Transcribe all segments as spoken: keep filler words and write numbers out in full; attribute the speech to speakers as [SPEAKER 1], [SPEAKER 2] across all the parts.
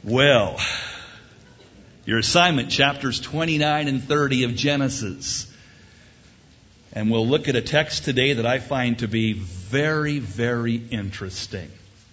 [SPEAKER 1] Well, your assignment, chapters twenty-nine and thirty of Genesis. And we'll look at a text today that I find to be very, very interesting.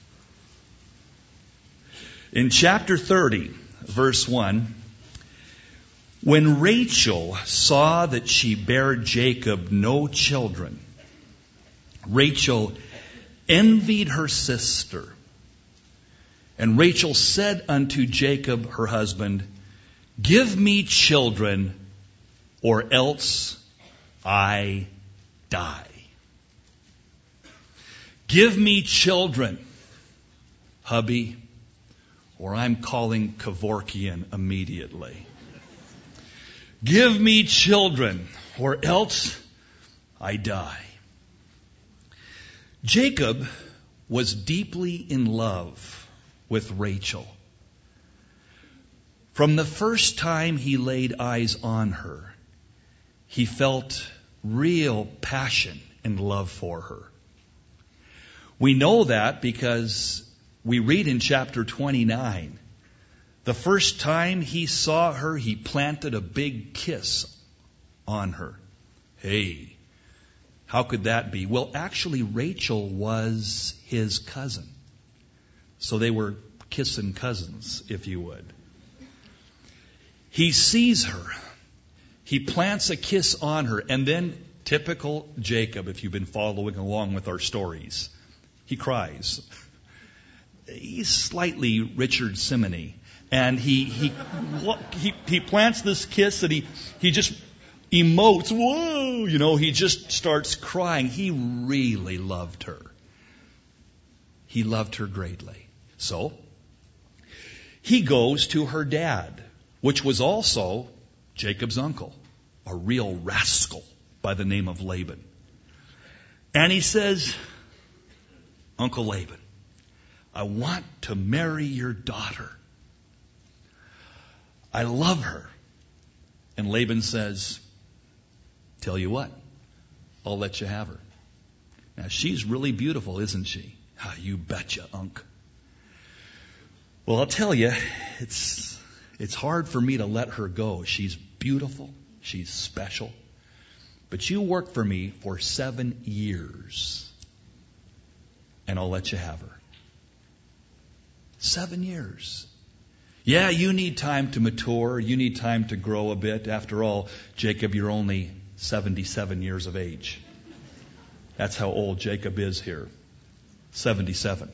[SPEAKER 1] In chapter thirty, verse one, when Rachel saw that she bare Jacob no children, Rachel envied her sister. And Rachel said unto Jacob her husband, give me children, or else I die. Give me children, hubby, or I'm calling Kevorkian immediately. Give me children, or else I die. Jacob was deeply in love with Rachel. From the first time he laid eyes on her, he felt real passion and love for her. We know that because we read in chapter twenty-nine, the first time he saw her, he planted a big kiss on her. Hey, how could that be? Well, actually, Rachel was his cousin. So they were kissing cousins, if you would. He sees her. He plants a kiss on her. And then, typical Jacob, if you've been following along with our stories, he cries. He's slightly Richard Simony. And he he he, he plants this kiss and he, he just emotes. Whoa! You know, he just starts crying. He really loved her. He loved her greatly. So, he goes to her dad, which was also Jacob's uncle, a real rascal by the name of Laban. And he says, Uncle Laban, I want to marry your daughter. I love her. And Laban says, tell you what, I'll let you have her. Now, she's really beautiful, isn't she? Ah, you betcha, Unc. Well, I'll tell you, it's it's hard for me to let her go. She's beautiful. She's special. But you work for me for seven years, and I'll let you have her. Seven years. Yeah, you need time to mature. You need time to grow a bit. After all, Jacob, you're only seventy-seven years of age. That's how old Jacob is here. seventy-seven.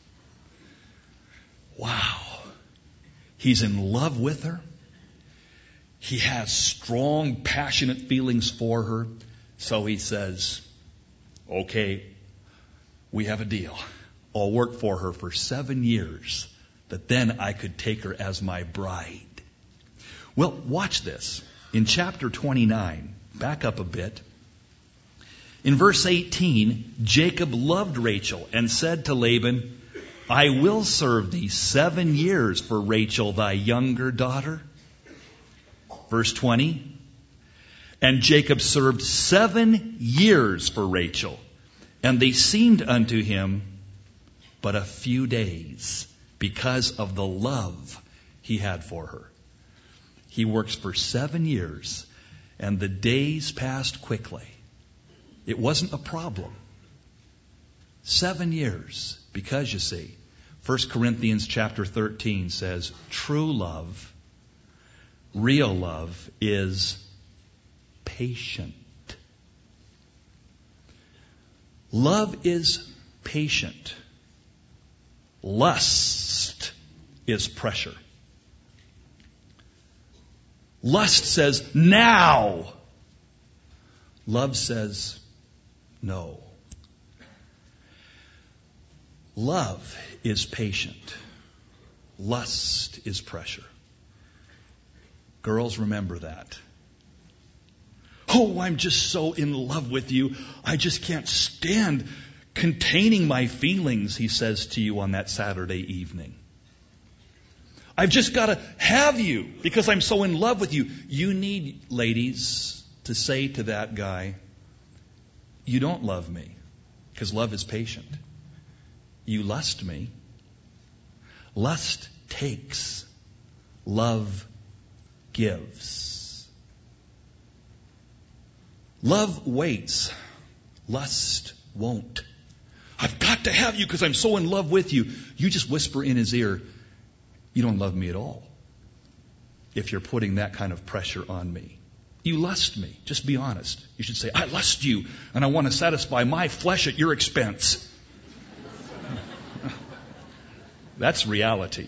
[SPEAKER 1] Wow. He's in love with her. He has strong, passionate feelings for her. So he says, okay, we have a deal. I'll work for her for seven years, that then I could take her as my bride. Well, watch this. In chapter twenty-nine, back up a bit. In verse eighteen, Jacob loved Rachel and said to Laban, I will serve thee seven years for Rachel, thy younger daughter. Verse twenty, and Jacob served seven years for Rachel, and they seemed unto him but a few days because of the love he had for her. He works for seven years, and the days passed quickly. It wasn't a problem. Seven years, because you see, First Corinthians chapter thirteen says, true love, real love, is patient. Love is patient. Lust is pressure. Lust says, now. Love says, no. Love is patient. Lust is pressure. Girls, remember that. Oh, I'm just so in love with you. I just can't stand containing my feelings, he says to you on that Saturday evening. I've just got to have you because I'm so in love with you. You need, ladies, to say to that guy, you don't love me because love is patient. You lust me. Lust takes. Love gives. Love waits. Lust won't. I've got to have you because I'm so in love with you. You just whisper in his ear, you don't love me at all. If you're putting that kind of pressure on me. You lust me. Just be honest. You should say, I lust you and I want to satisfy my flesh at your expense. That's reality.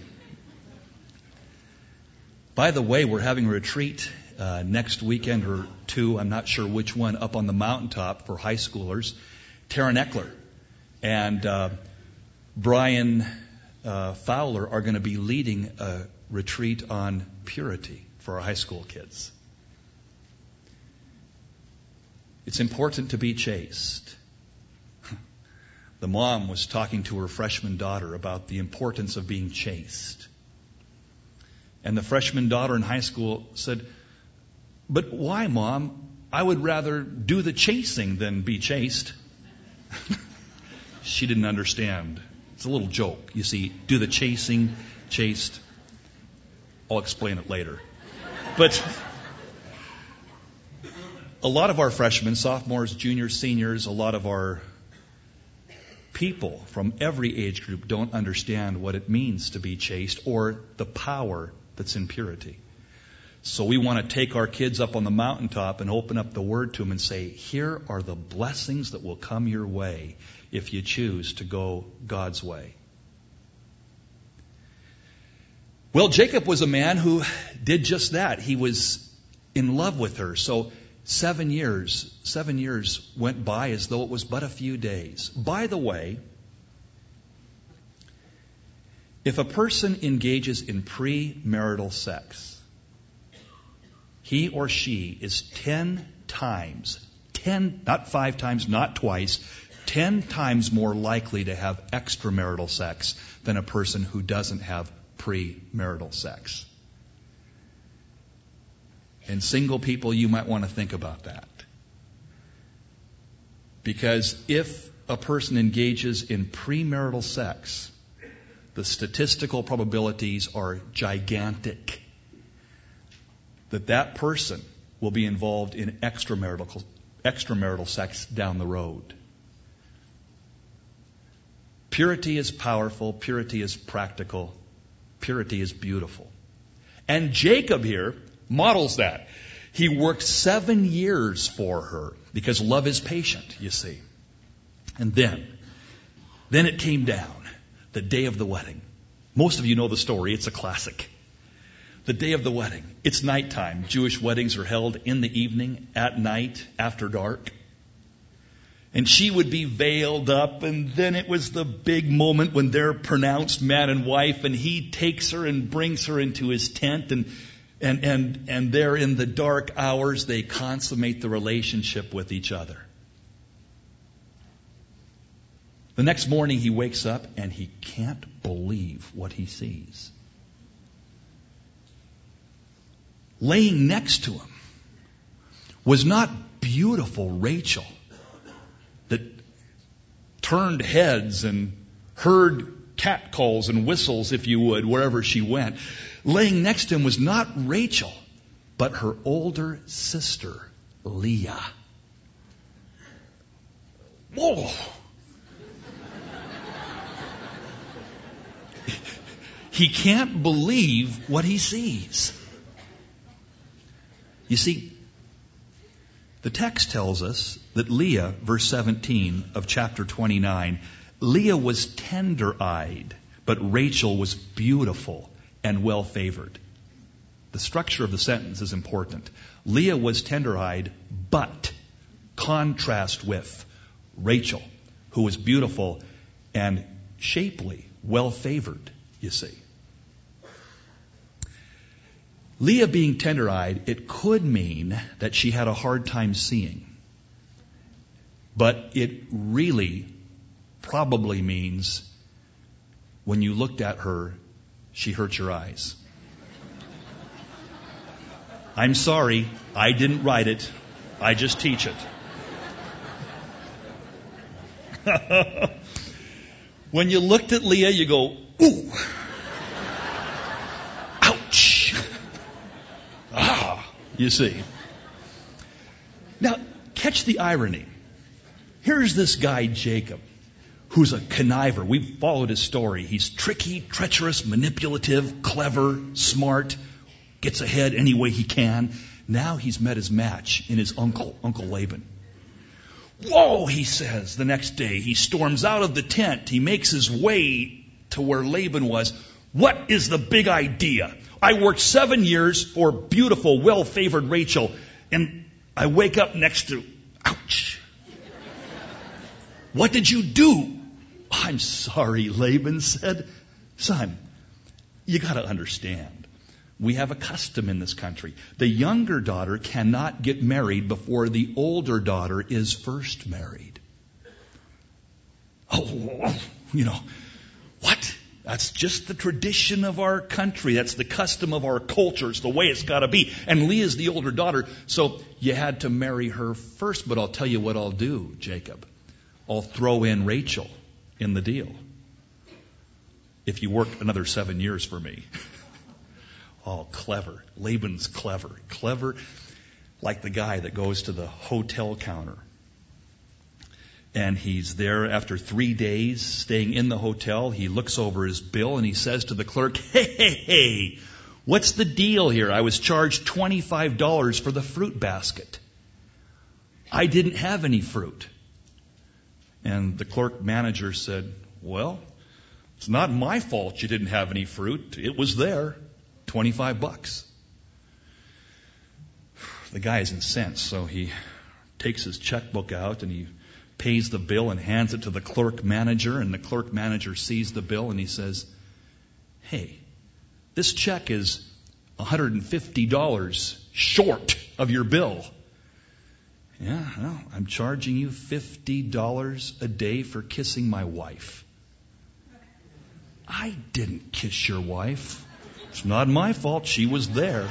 [SPEAKER 1] By the way, we're having a retreat uh, next weekend or two. I'm not sure which one, up on the mountaintop for high schoolers. Taryn Eckler and uh, Brian uh, Fowler are going to be leading a retreat on purity for our high school kids. It's important to be chaste. The mom was talking to her freshman daughter about the importance of being chaste. And the freshman daughter in high school said, but why, Mom? I would rather do the chasing than be chaste. She didn't understand. It's a little joke. You see, do the chasing, chaste. I'll explain it later. But a lot of our freshmen, sophomores, juniors, seniors, a lot of our people from every age group don't understand what it means to be chaste or the power that's in purity. So we want to take our kids up on the mountaintop and open up the Word to them and say, here are the blessings that will come your way if you choose to go God's way. Well, Jacob was a man who did just that. He was in love with her. So seven years, seven years went by as though it was but a few days. By the way, if a person engages in premarital sex, he or she is ten times, ten, not five times, not twice, ten times more likely to have extramarital sex than a person who doesn't have premarital sex. And single people, you might want to think about that. Because if a person engages in premarital sex, the statistical probabilities are gigantic that that person will be involved in extramarital, extramarital sex down the road. Purity is powerful. Purity is practical. Purity is beautiful. And Jacob here models that. He worked seven years for her because love is patient, you see. And then, then it came down, the day of the wedding. Most of you know the story. It's a classic. The day of the wedding. It's nighttime. Jewish weddings are held in the evening, at night, after dark. And she would be veiled up, and then it was the big moment when they're pronounced man and wife, and he takes her and brings her into his tent, and and and and there in the dark hours they consummate the relationship with each other. The next morning he wakes up and he can't believe what he sees. Laying next to him was not beautiful Rachel that turned heads and heard catcalls and whistles, if you would, wherever she went. Laying next to him was not Rachel, but her older sister, Leah. Whoa! He can't believe what he sees. You see, the text tells us that Leah, verse seventeen of chapter twenty-nine, Leah was tender-eyed, but Rachel was beautiful and well-favored. The structure of the sentence is important. Leah was tender-eyed, but contrast with Rachel, who was beautiful and shapely, well-favored, you see. Leah being tender-eyed, it could mean that she had a hard time seeing. But it really probably means when you looked at her, she hurt your eyes. I'm sorry, I didn't write it. I just teach it. When you looked at Leah, you go, ooh. you see. Now, catch the irony. Here's this guy, Jacob, who's a conniver. We've followed his story. He's tricky, treacherous, manipulative, clever, smart, gets ahead any way he can. Now he's met his match in his uncle, Uncle Laban. Whoa, he says the next day. He storms out of the tent. He makes his way to where Laban was. What is the big idea? I worked seven years for beautiful, well-favored Rachel, and I wake up next to, ouch. What did you do? I'm sorry, Laban said. Son, you got to understand. We have a custom in this country. The younger daughter cannot get married before the older daughter is first married. Oh, you know, what? That's just the tradition of our country. That's the custom of our culture. It's the way it's got to be. And Leah's the older daughter, so you had to marry her first. But I'll tell you what I'll do, Jacob. I'll throw in Rachel in the deal if you work another seven years for me. Oh, clever. Laban's clever. Clever like the guy that goes to the hotel counter. And he's there after three days staying in the hotel. He looks over his bill and he says to the clerk, hey, hey, hey, what's the deal here? I was charged twenty-five dollars for the fruit basket. I didn't have any fruit. And the clerk manager said, well, it's not my fault you didn't have any fruit. It was there. twenty-five bucks. The guy is incensed, so he takes his checkbook out and he pays the bill and hands it to the clerk manager, and the clerk manager sees the bill and he says, hey, this check is one hundred fifty dollars short of your bill. Yeah, well, I'm charging you fifty dollars a day for kissing my wife. I didn't kiss your wife. It's not my fault. She was there.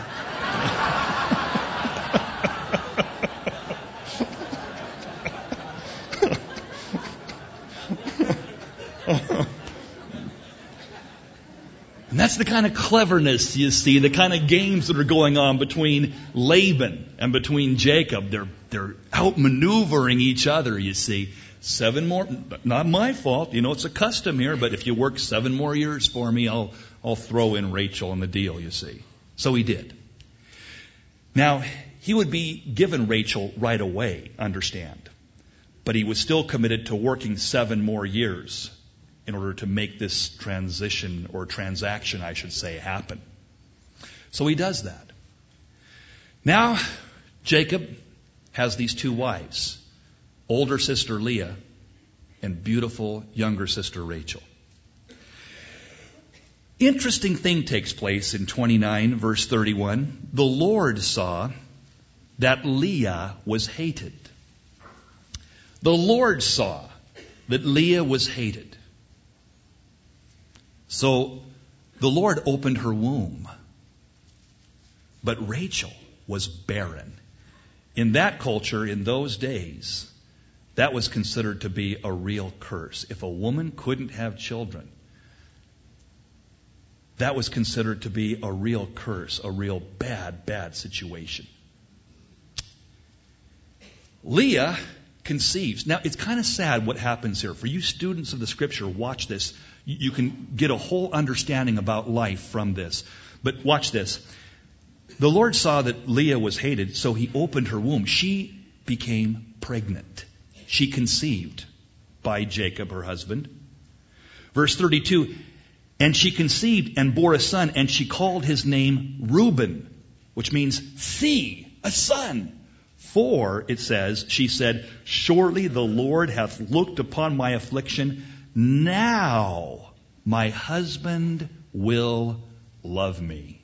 [SPEAKER 1] And that's the kind of cleverness, you see, the kind of games that are going on between Laban and between Jacob. They're, they're outmaneuvering each other, you see. Seven more, not my fault. You know, it's a custom here, but if you work seven more years for me, I'll, I'll throw in Rachel in the deal, you see. So he did. Now, he would be given Rachel right away, understand. But he was still committed to working seven more years in order to make this transition or transaction, I should say, happen. So he does that. Now, Jacob has these two wives, older sister Leah and beautiful younger sister Rachel. Interesting thing takes place in twenty-nine, verse thirty-one. The Lord saw that Leah was hated. The Lord saw that Leah was hated. So the Lord opened her womb. But Rachel was barren. In that culture, in those days, that was considered to be a real curse. If a woman couldn't have children, that was considered to be a real curse, a real bad, bad situation. Leah conceives. Now, it's kind of sad what happens here. For you students of the Scripture, watch this. You can get a whole understanding about life from this. But watch this. The Lord saw that Leah was hated, so he opened her womb. She became pregnant. She conceived by Jacob, her husband. Verse thirty-two, and she conceived and bore a son, and she called his name Reuben, which means see, a son. For, it says, she said, surely the Lord hath looked upon my affliction. Now my husband will love me.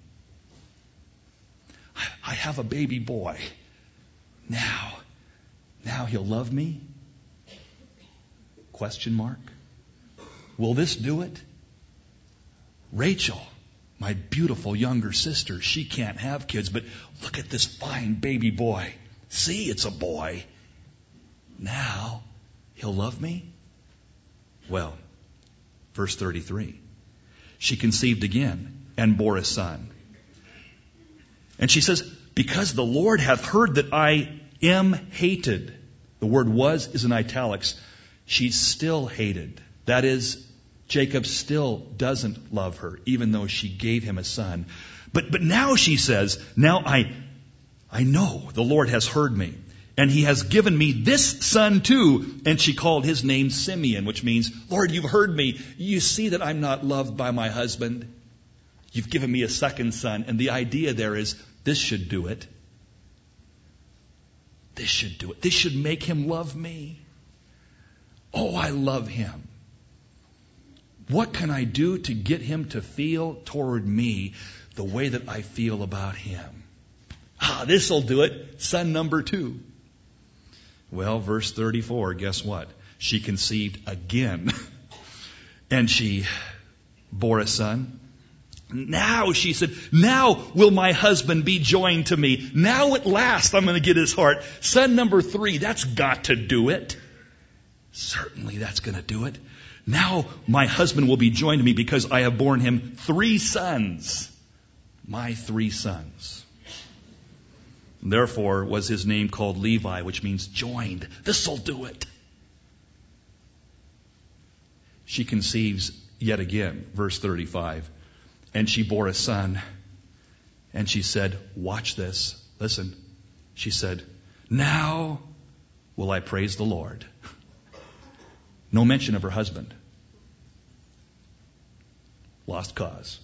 [SPEAKER 1] I have a baby boy. Now, now he'll love me? Question mark. Will this do it? Rachel, my beautiful younger sister, she can't have kids, but look at this fine baby boy. See, it's a boy. Now he'll love me? Well, verse thirty-three. She conceived again and bore a son. And she says, because the Lord hath heard that I am hated. The word was is in italics. She's still hated. That is, Jacob still doesn't love her, even though she gave him a son. But, but now she says, now I, I know the Lord has heard me, and he has given me this son too. And she called his name Simeon, which means, Lord, you've heard me. You see that I'm not loved by my husband. You've given me a second son. And the idea there is, this should do it. This should do it. This should make him love me. Oh, I love him. What can I do to get him to feel toward me the way that I feel about him? Ah, this'll do it. Son number two. Well, verse thirty-four, guess what? She conceived again. And she bore a son. Now, she said, now will my husband be joined to me. Now at last I'm going to get his heart. Son number three, that's got to do it. Certainly that's going to do it. Now my husband will be joined to me because I have borne him three sons. My three sons. Therefore was his name called Levi, which means joined. This'll do it. She conceives yet again, verse thirty-five. And she bore a son. And she said, watch this. Listen. She said, now will I praise the Lord. No mention of her husband. Lost cause.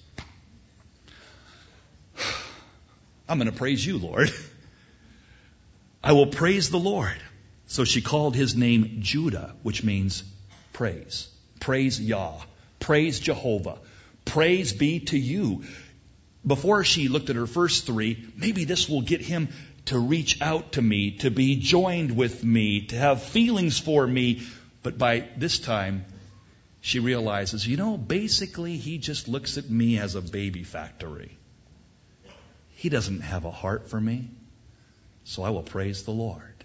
[SPEAKER 1] I'm going to praise you, Lord. I will praise the Lord. So she called his name Judah, which means praise. Praise Yah. Praise Jehovah. Praise be to you. Before she looked at her first three, maybe this will get him to reach out to me, to be joined with me, to have feelings for me. But by this time, she realizes, you know, basically he just looks at me as a baby factory. He doesn't have a heart for me. So I will praise the Lord.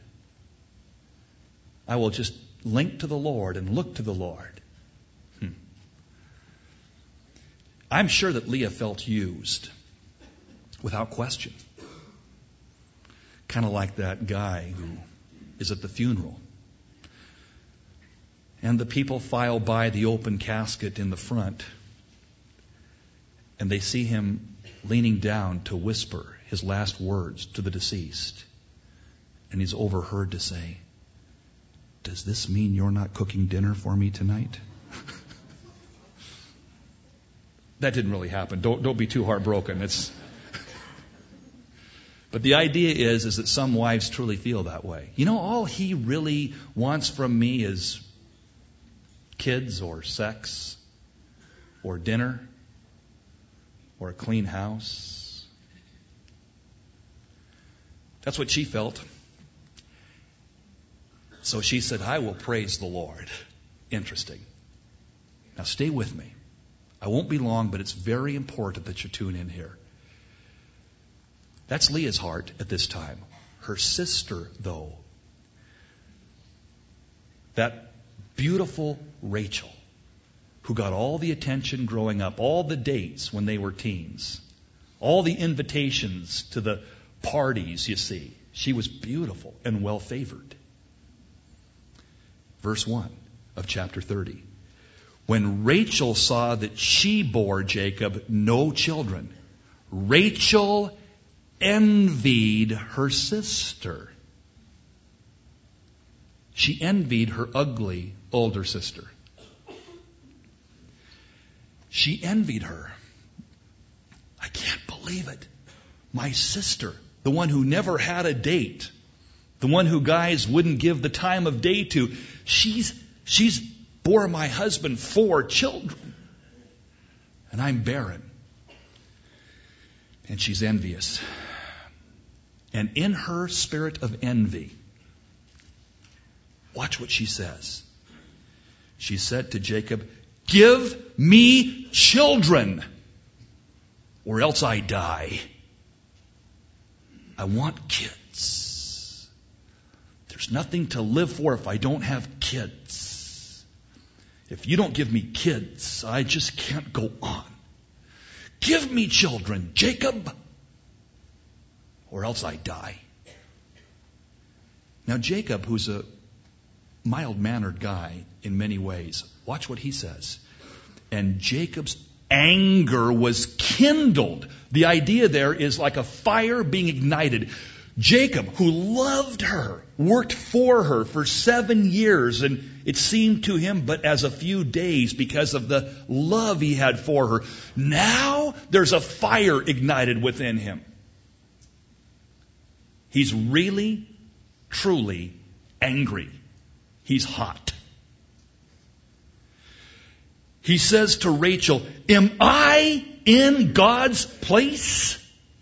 [SPEAKER 1] I will just link to the Lord and look to the Lord. I'm sure that Leah felt used, without question. Kind of like that guy who is at the funeral. And the people file by the open casket in the front, and they see him leaning down to whisper his last words to the deceased. And he's overheard to say, does this mean you're not cooking dinner for me tonight? That didn't really happen. Don't, don't be too heartbroken. It's But the idea is, is that some wives truly feel that way. You know, all he really wants from me is kids or sex or dinner or a clean house. That's what she felt. So she said, I will praise the Lord. Interesting. Now stay with me. I won't be long, but it's very important that you tune in here. That's Leah's heart at this time. Her sister, though, that beautiful Rachel, who got all the attention growing up, all the dates when they were teens, all the invitations to the parties, you see. She was beautiful and well favored. Verse one of chapter thirty. When Rachel saw that she bore Jacob no children, Rachel envied her sister. She envied her ugly older sister. She envied her. I can't believe it. My sister, the one who never had a date, the one who guys wouldn't give the time of day to, she's she's bore my husband four children, and I'm barren. And she's envious. And in her spirit of envy, watch what she says. She said to Jacob, give me children, or else I die. I want kids. There's nothing to live for if I don't have kids. If you don't give me kids, I just can't go on. Give me children, Jacob, or else I die. Now Jacob, who's a mild-mannered guy in many ways, watch what he says. And Jacob's anger was kindled. The idea there is like a fire being ignited. Jacob, who loved her, worked for her for seven years, and it seemed to him but as a few days because of the love he had for her. Now there's a fire ignited within him. He's really, truly angry. He's hot. He says to Rachel, am I in God's place?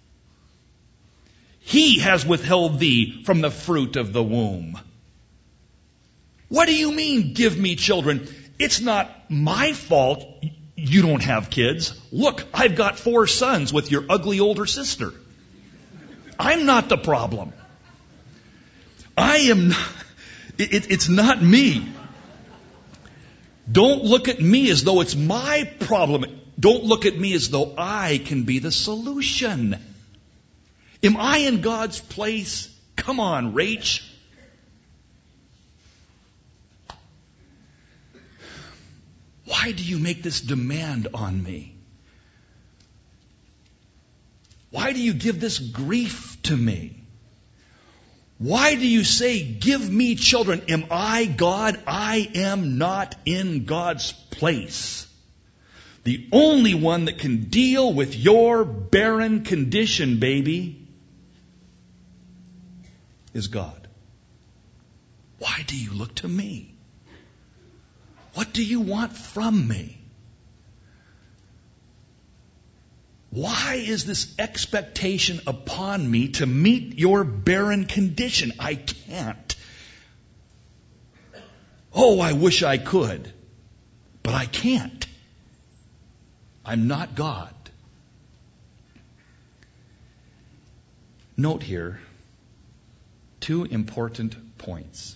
[SPEAKER 1] He has withheld thee from the fruit of the womb. What do you mean, give me children? It's not my fault you don't have kids. Look, I've got four sons with your ugly older sister. I'm not the problem. I am not, it, it's not me. Don't look at me as though it's my problem. Don't look at me as though I can be the solution. Am I in God's place? Come on, Rach. Why do you make this demand on me? Why do you give this grief to me? Why do you say, give me children? Am I God? I am not in God's place. The only one that can deal with your barren condition, baby, is God. Why do you look to me? What do you want from me? Why is this expectation upon me to meet your barren condition? I can't. Oh, I wish I could, but I can't. I'm not God. Note here two important points.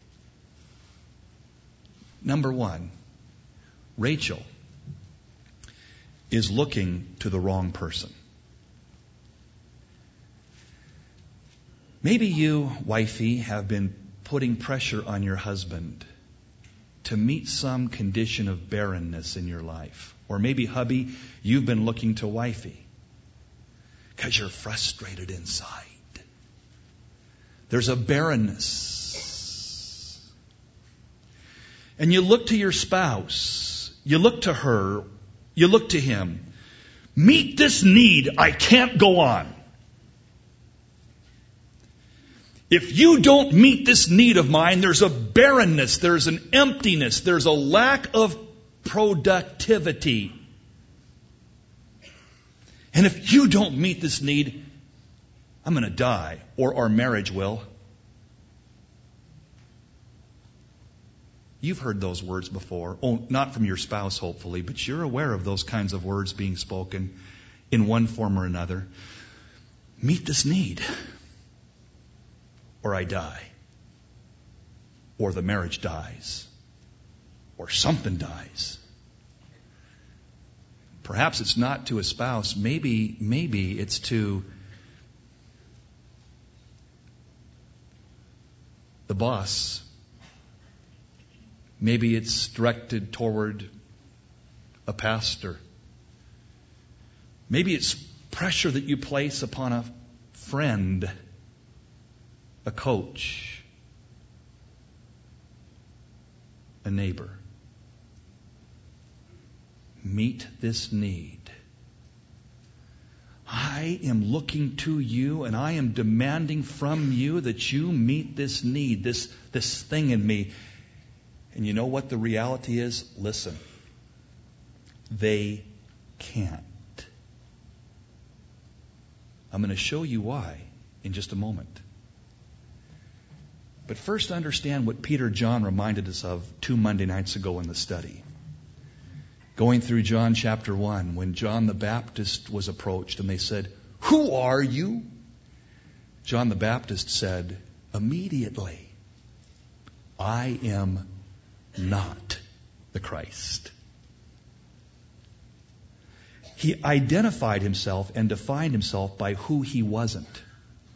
[SPEAKER 1] Number one, Rachel is looking to the wrong person. Maybe you, wifey, have been putting pressure on your husband to meet some condition of barrenness in your life. Or maybe, hubby, you've been looking to wifey because you're frustrated inside. There's a barrenness. And you look to your spouse. You look to her. You look to him. Meet this need. I can't go on. If you don't meet this need of mine, there's a barrenness, there's an emptiness, there's a lack of productivity. And if you don't meet this need, I'm going to die, or our marriage will. You've heard those words before. Oh, not from your spouse, hopefully, but you're aware of those kinds of words being spoken in one form or another. Meet this need, or I die, or the marriage dies, or something dies. Perhaps it's not to a spouse. Maybe, maybe it's to the boss. Maybe it's directed toward a pastor. Maybe it's pressure that you place upon a friend, a coach, a neighbor. Meet this need. I am looking to you and I am demanding from you that you meet this need, this, this thing in me. And you know what the reality is? Listen. They can't. I'm going to show you why in just a moment. But first understand what Peter John reminded us of two Monday nights ago in the study. Going through John chapter one, when John the Baptist was approached and they said, "Who are you?" John the Baptist said, immediately, "I am not the Christ." He identified himself and defined himself by who he wasn't.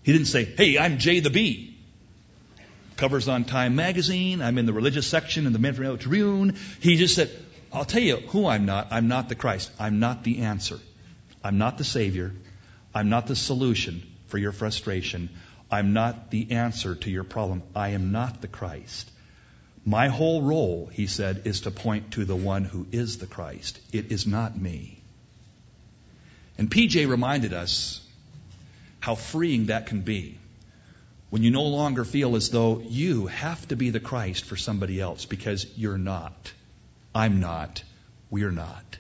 [SPEAKER 1] He didn't say, hey, I'm Jay the Bee. Covers on Time magazine. I'm in the religious section in the Manfred Tribune. He just said, I'll tell you who I'm not. I'm not the Christ. I'm not the answer. I'm not the Savior. I'm not the solution for your frustration. I'm not the answer to your problem. I am not the Christ. My whole role, he said, is to point to the one who is the Christ. It is not me. And P J reminded us how freeing that can be when you no longer feel as though you have to be the Christ for somebody else, because you're not. I'm not. We're not.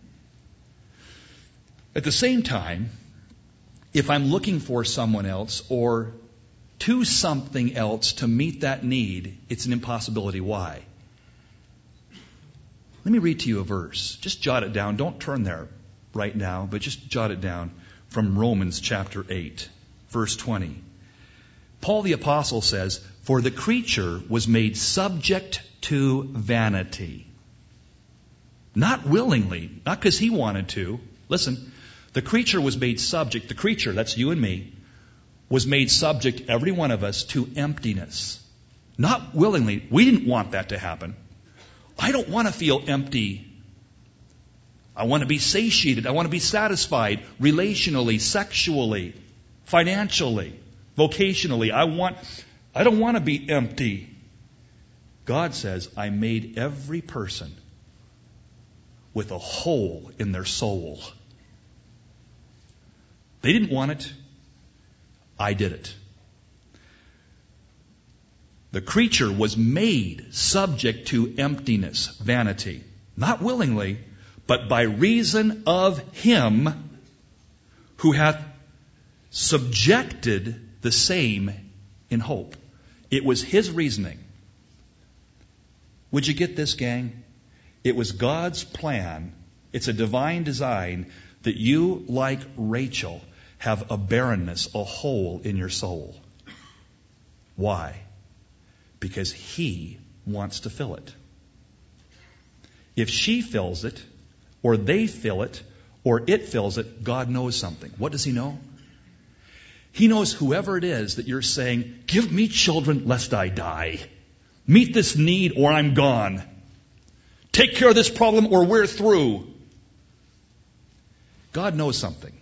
[SPEAKER 1] At the same time, if I'm looking for someone else or to something else to meet that need, it's an impossibility. Why? Let me read to you a verse. Just jot it down. Don't turn there right now, but just jot it down from Romans chapter eight, verse twenty. Paul the Apostle says, for the creature was made subject to vanity. Not willingly, not because he wanted to. Listen, the creature was made subject, the creature, that's you and me, was made subject, every one of us, to emptiness. Not willingly. We didn't want that to happen. I don't want to feel empty. I want to be satiated. I want to be satisfied relationally, sexually, financially, vocationally. I want, I don't want to be empty. God says, I made every person with a hole in their soul. They didn't want it. I did it. The creature was made subject to emptiness, vanity, not willingly, but by reason of him who hath subjected the same in hope. It was his reasoning. Would you get this, gang? It was God's plan. It's a divine design that you, like Rachel, have a barrenness, a hole in your soul. Why? Because he wants to fill it. If she fills it, or they fill it, or it fills it, God knows something. What does he know? He knows whoever it is that you're saying, give me children lest I die. Meet this need or I'm gone. Take care of this problem or we're through. God knows something.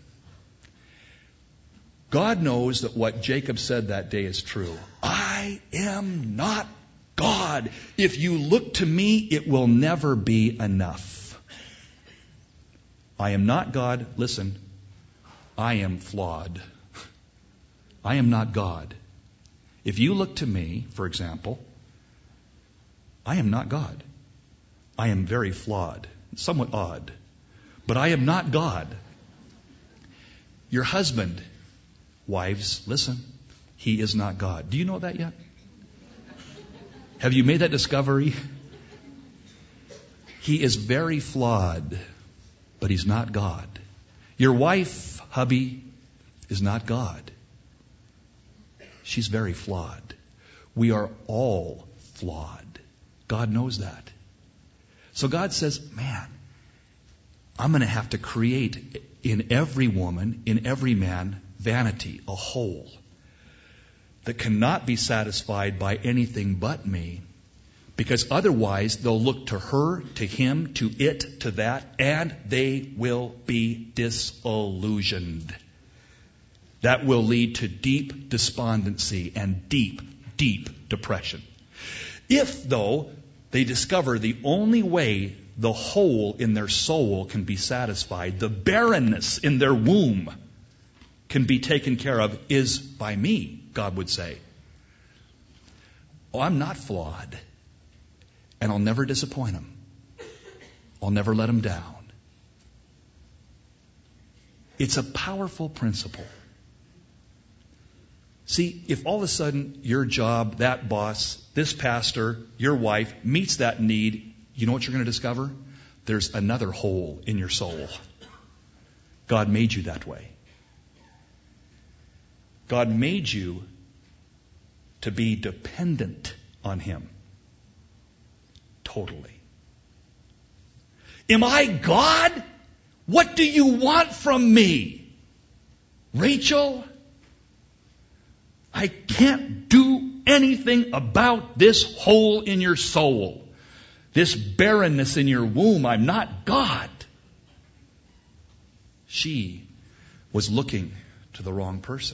[SPEAKER 1] God knows that what Jacob said that day is true. I am not God. If you look to me, it will never be enough. I am not God. Listen, I am flawed. I am not God. If you look to me, for example, I am not God. I am very flawed, somewhat odd, but I am not God. Your husband, wives, listen, he is not God. Do you know that yet? Have you made that discovery? He is very flawed, but he's not God. Your wife, hubby, is not God. She's very flawed. We are all flawed. God knows that. So God says, man, I'm going to have to create in every woman, in every man, vanity, a hole that cannot be satisfied by anything but me, because otherwise they'll look to her, to him, to it, to that, and they will be disillusioned. That will lead to deep despondency and deep, deep depression. If, though, they discover the only way the hole in their soul can be satisfied, the barrenness in their womb can be taken care of, is by me, God would say. Oh, I'm not flawed. And I'll never disappoint him. I'll never let him down. It's a powerful principle. See, if all of a sudden your job, that boss, this pastor, your wife meets that need, you know what you're going to discover? There's another hole in your soul. God made you that way. God made you to be dependent on him. Totally. Am I God? What do you want from me? Rachel? I can't do anything about this hole in your soul, this barrenness in your womb. I'm not God. She was looking to the wrong person.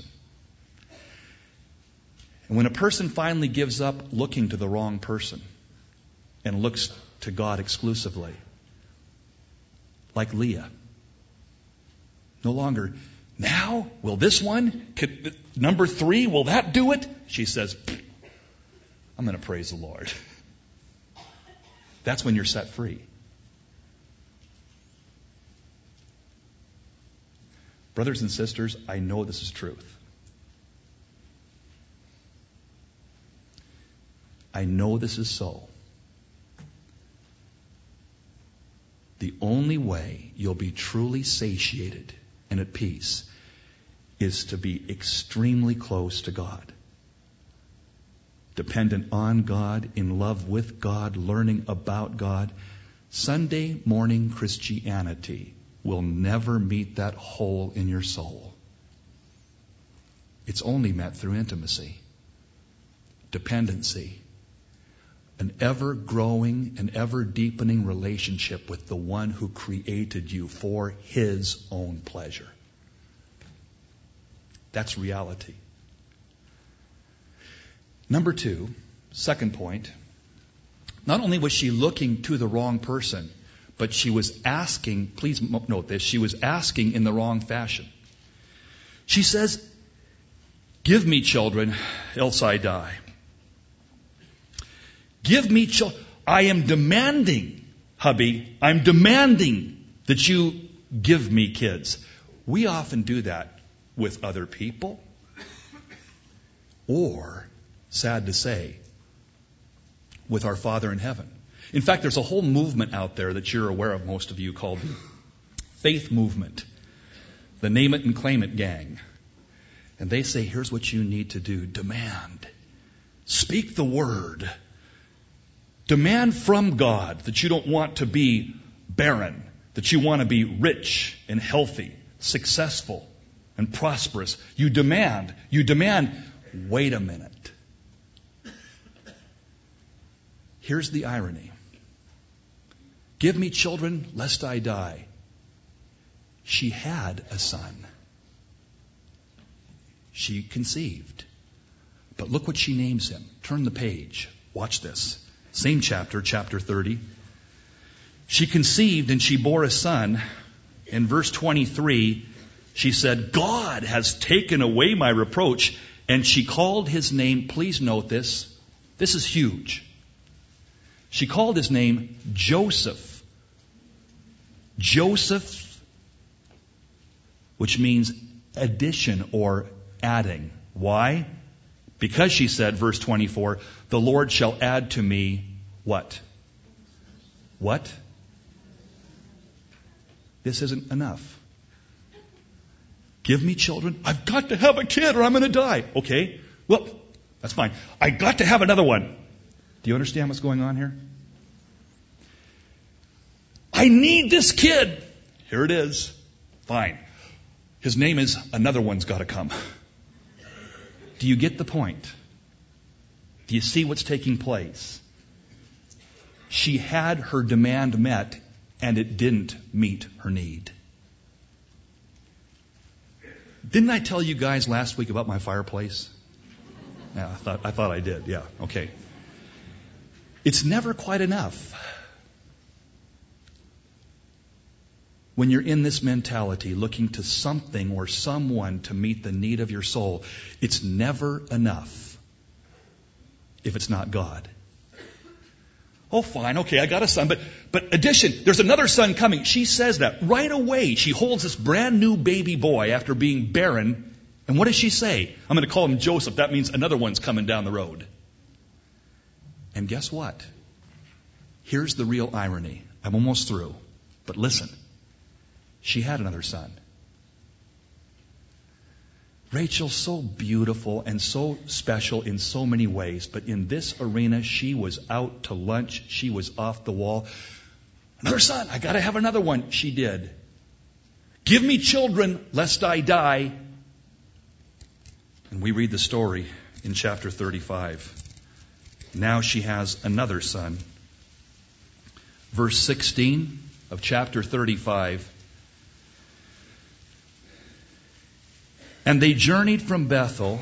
[SPEAKER 1] And when a person finally gives up looking to the wrong person and looks to God exclusively, like Leah, no longer, now, will this one, could, number three, will that do it? She says, I'm going to praise the Lord. That's when you're set free. Brothers and sisters, I know this is truth. I know this is so. The only way you'll be truly satiated and at peace is to be extremely close to God. Dependent on God, in love with God, learning about God. Sunday morning Christianity will never meet that hole in your soul. It's only met through intimacy, dependency, an ever-growing and ever-deepening relationship with the one who created you for His own pleasure. That's reality. Number two, second point, not only was she looking to the wrong person, but she was asking, please note this, she was asking in the wrong fashion. She says, give me children, else I die. Give me children. I am demanding, hubby, I'm demanding that you give me kids. We often do that with other people, or, sad to say, with our Father in heaven. In fact, there's a whole movement out there that you're aware of, most of you, called the faith movement, the name it and claim it gang. And they say, here's what you need to do. Demand. Speak the word. Demand from God that you don't want to be barren, that you want to be rich and healthy, successful and prosperous. You demand, you demand, wait a minute. Here's the irony. Give me children, lest I die. She had a son. She conceived. But look what she names him. Turn the page. Watch this. Same chapter, chapter thirty. She conceived and she bore a son. In verse twenty-three, she said, God has taken away my reproach. And she called his name, please note this, this is huge. She called his name Joseph. Joseph, which means addition or adding. Why? Because she said, verse twenty-four, the Lord shall add to me what? What? This isn't enough. Give me children. I've got to have a kid or I'm going to die. Okay, well, that's fine. I got to have another one. Do you understand what's going on here? I need this kid. Here it is. Fine. His name is another one's got to come. Do you get the point? Do you see what's taking place? She had her demand met, and it didn't meet her need. Didn't I tell you guys last week about my fireplace? Yeah, I thought I thought I did. Yeah, okay. It's never quite enough. When you're in this mentality, looking to something or someone to meet the need of your soul, it's never enough if it's not God. Oh, fine, okay, I got a son, but but addition, there's another son coming. She says that right away. She holds this brand new baby boy after being barren, and what does she say? I'm going to call him Joseph. That means another one's coming down the road. And guess what? Here's the real irony. I'm almost through, but listen. She had another son. Rachel, so beautiful and so special in so many ways, but in this arena, she was out to lunch. She was off the wall. Another son. I got to have another one. She did. Give me children, lest I die. And we read the story in chapter thirty-five. Now she has another son. Verse sixteen of chapter thirty-five. And they journeyed from Bethel,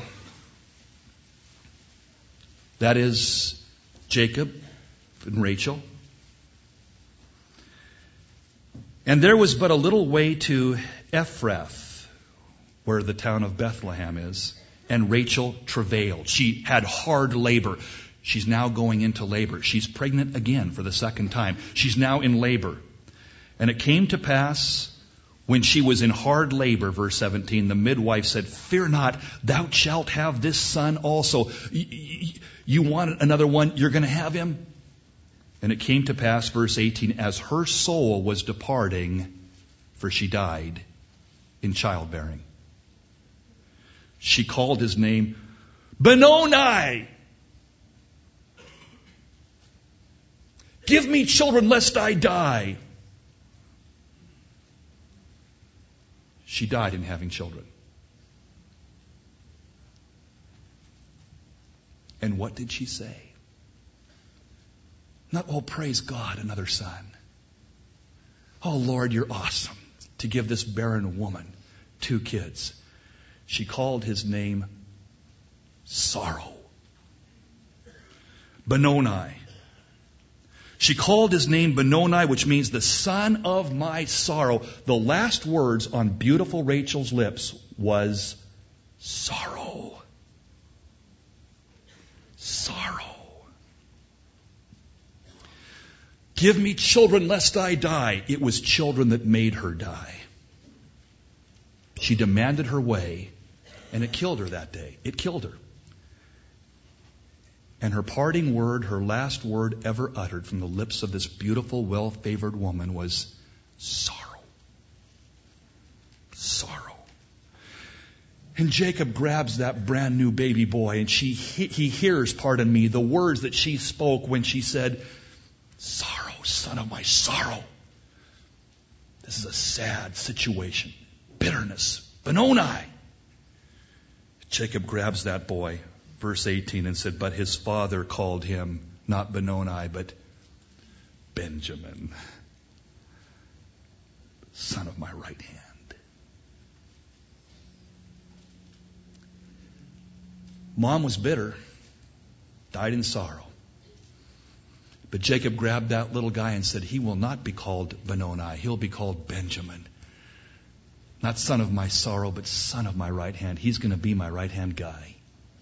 [SPEAKER 1] that is Jacob and Rachel. And there was but a little way to Ephrath, where the town of Bethlehem is, and Rachel travailed. She had hard labor. She's now going into labor. She's pregnant again for the second time. She's now in labor. And it came to pass, when she was in hard labor, verse seventeen, the midwife said, "Fear not, thou shalt have this son also." You want another one, you're going to have him? And it came to pass, verse eighteen, as her soul was departing, for she died in childbearing, she called his name Benoni. Give me children lest I die. She died in having children. And what did she say? Not, "Oh, praise God, another son. Oh, Lord, you're awesome to give this barren woman two kids." She called his name sorrow. Benoni. She called his name Benoni, which means the son of my sorrow. The last words on beautiful Rachel's lips was sorrow. Sorrow. Give me children lest I die. It was children that made her die. She demanded her way, and it killed her that day. It killed her. And her parting word, her last word ever uttered from the lips of this beautiful, well-favored woman was sorrow. Sorrow. And Jacob grabs that brand new baby boy, and she he hears, pardon me, the words that she spoke when she said, "Sorrow, son of my sorrow." This is a sad situation. Bitterness. Benoni. Jacob grabs that boy, verse eighteen, and said, but his father called him not Benoni, but Benjamin, son of my right hand. Mom was bitter, died in sorrow. But Jacob grabbed that little guy and said, he will not be called Benoni, he'll be called Benjamin. Not son of my sorrow, but son of my right hand. He's going to be my right hand guy.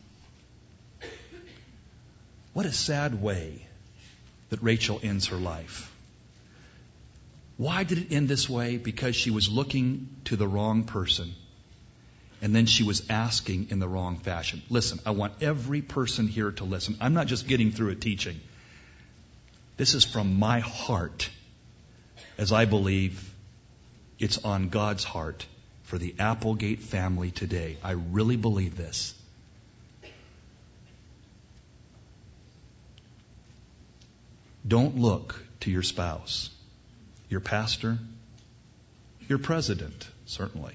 [SPEAKER 1] What a sad way that Rachel ends her life. Why did it end this way? Because she was looking to the wrong person. And then she was asking in the wrong fashion. Listen, I want every person here to listen. I'm not just getting through a teaching. This is from my heart, as I believe it's on God's heart for the Applegate family today. I really believe this. Don't look to your spouse, your pastor, your president, certainly.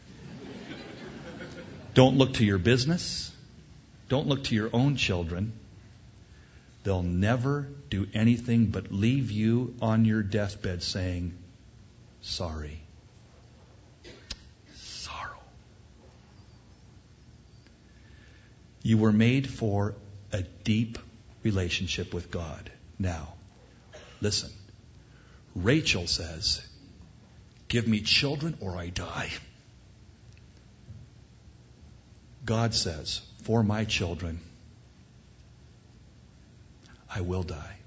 [SPEAKER 1] Don't look to your business. Don't look to your own children. They'll never do anything but leave you on your deathbed saying, sorry. Sorrow. You were made for a deep relationship with God. Now, listen. Rachel says, give me children or I die. God says, for my children, I will die.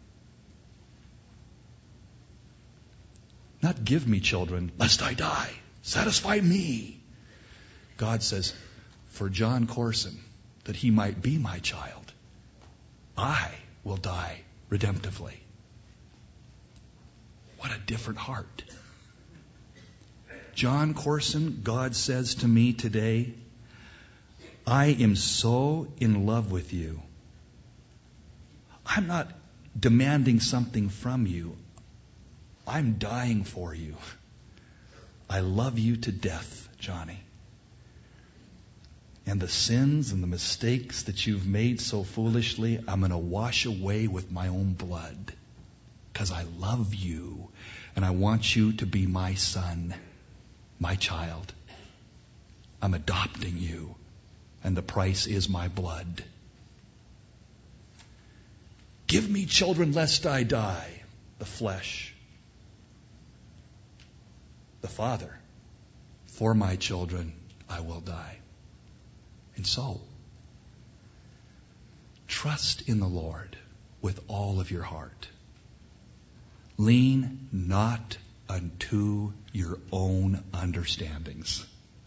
[SPEAKER 1] Not give me children, lest I die. Satisfy me. God says, for John Corson, that he might be my child, I will die redemptively. What a different heart. John Corson, God says to me today, I am so in love with you. I'm not demanding something from you. I'm dying for you. I love you to death, Johnny. And the sins and the mistakes that you've made so foolishly, I'm going to wash away with my own blood. Because I love you. And I want you to be my son, my child. I'm adopting you. And the price is my blood. Give me children lest I die. The flesh. The Father. For my children I will die. And so, trust in the Lord with all of your heart. Lean not unto your own understandings.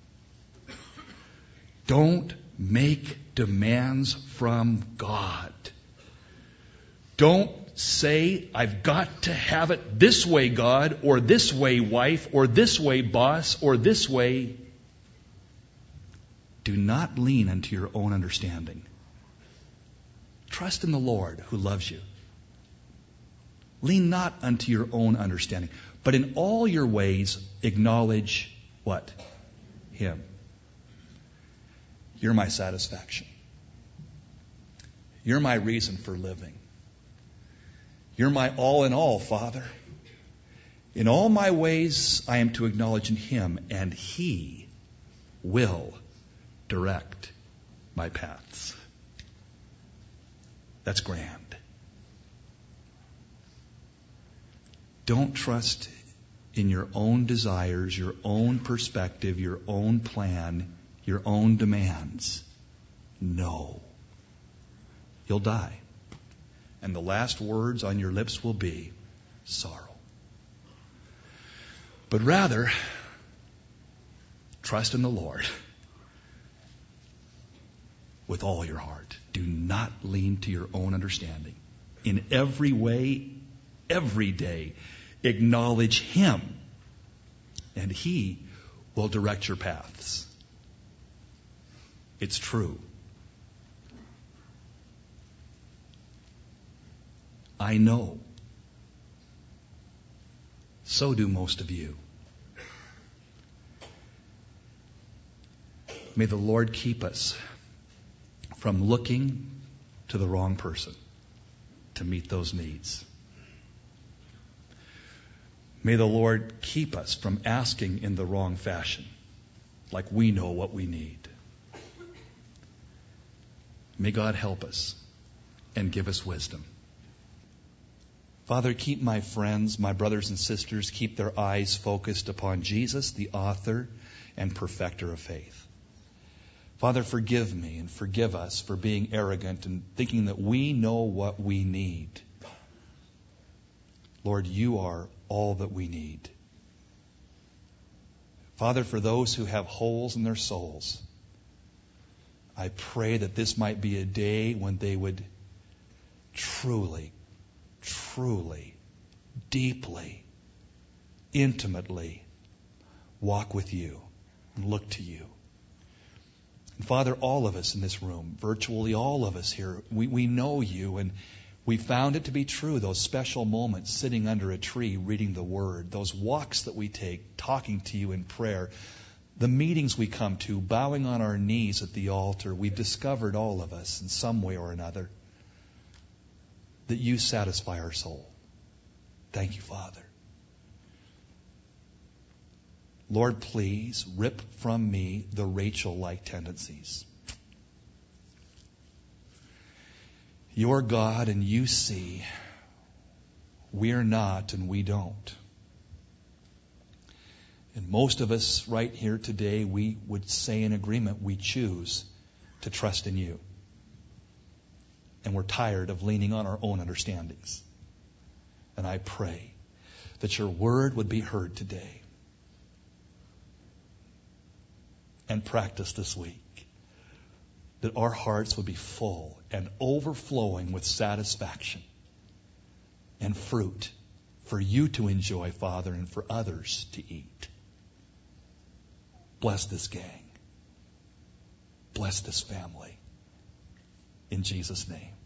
[SPEAKER 1] Don't make demands from God. Don't say, I've got to have it this way, God, or this way, wife, or this way, boss, or this way. Do not lean unto your own understanding. Trust in the Lord who loves you. Lean not unto your own understanding, but in all your ways acknowledge what? Him. You're my satisfaction. You're my reason for living. You're my all in all, Father. In all my ways I am to acknowledge in Him, and He will direct my paths. That's grand. Don't trust in your own desires, your own perspective, your own plan, your own demands. No. You'll die. And the last words on your lips will be sorrow. But rather, trust in the Lord with all your heart. Do not lean to your own understanding. In every way, every day, acknowledge Him, and He will direct your paths. It's true. I know. So do most of you. May the Lord keep us from looking to the wrong person to meet those needs. May the Lord keep us from asking in the wrong fashion, like we know what we need. May God help us and give us wisdom. Father, keep my friends, my brothers and sisters, keep their eyes focused upon Jesus, the author and perfecter of faith. Father, forgive me and forgive us for being arrogant and thinking that we know what we need. Lord, you are all that we need. Father, for those who have holes in their souls, I pray that this might be a day when they would truly, truly, deeply, intimately walk with you and look to you. And Father, all of us in this room, virtually all of us here, we, we know you, and we found it to be true, those special moments sitting under a tree reading the Word, those walks that we take, talking to you in prayer, the meetings we come to, bowing on our knees at the altar. We've discovered, all of us, in some way or another, that you satisfy our soul. Thank you, Father. Lord, please rip from me the Rachel-like tendencies. You're God and you see. We're not and we don't. And most of us right here today, we would say in agreement, we choose to trust in you. And we're tired of leaning on our own understandings. And I pray that your word would be heard today and practiced this week. That our hearts would be full and overflowing with satisfaction and fruit for you to enjoy, Father, and for others to eat. Bless this gang. Bless this family. In Jesus' name.